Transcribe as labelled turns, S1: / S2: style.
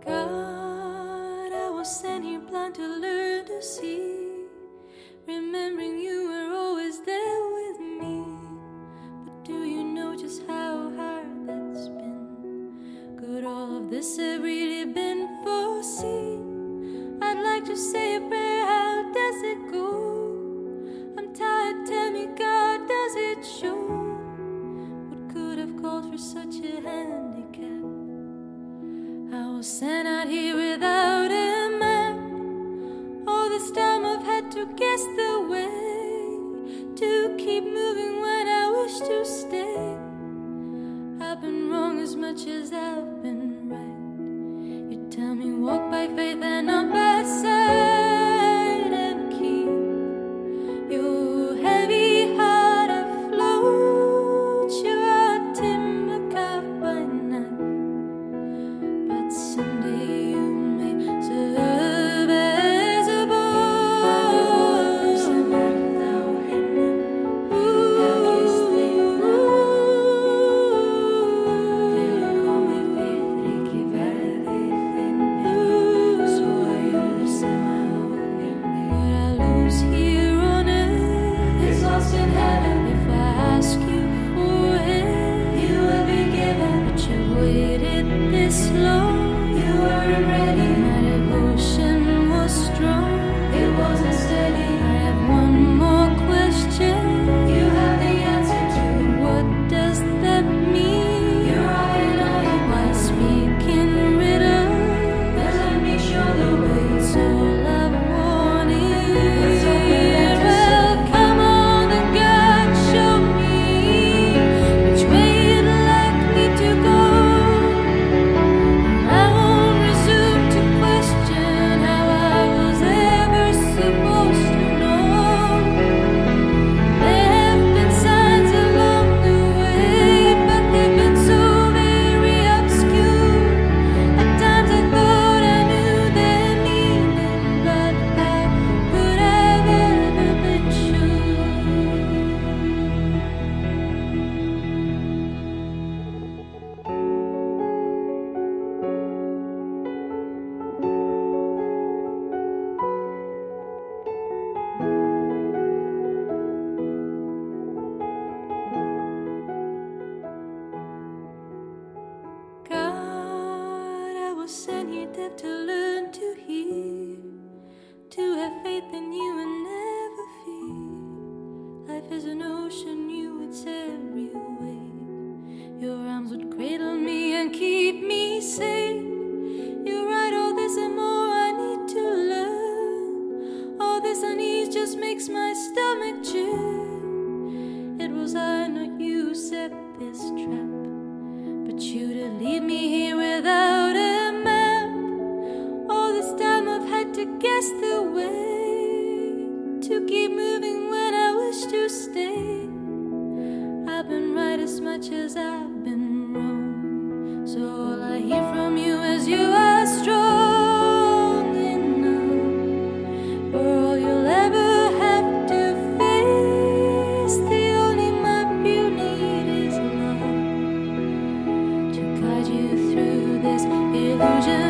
S1: God, I was sent here blind to learn to see, remembering you were always there with me. But do you know just how hard that's been? Could all of this have really been foreseen? I'd like to say a prayer, how does it go? I'm tired, tell me God, does it show? What could have called for such a handicap? I was sent out here without a map. All this time I've had to guess the way, to keep moving when I wish to stay. I've been wrong as much as I've been right. You tell me walk by faith and not by sight, and keep your heavy heart afloat. You're a timber carved by night, but someday you may serve as a boat. What I lose here on earth is lost in heaven. If I ask you for it, you will be given. But you waited this long, you weren't ready. My devotion was strong, it wasn't steady. I have one more question, you have the answer to. What does that mean? You're all in all. Why speak in riddles? Then let me show the way. It's all I've wanted. Well, come on and God, show me which way you'd like me to go. I won't resume to question how I was ever supposed to know. There have been signs along the way, but they've been so very obscure. At times I thought I knew their meaning, but how could I've ever been sure? God, I was sent here deaf to learn to hear, to have faith in you and never fear. Life is an ocean, you its every wave. Your arms would cradle me and keep me safe. You're right, all this and more I need to learn. All this unease just makes my stomach churn. It was I, not you, set this trap, but you to lead me here without a map. All this time I've had to guess the way, to keep moving when I wish to stay. I've been right as much as I've been wrong, so all I hear from you is you are strong enough for all you'll ever have to face. The only map you need is love to guide you through this illusion.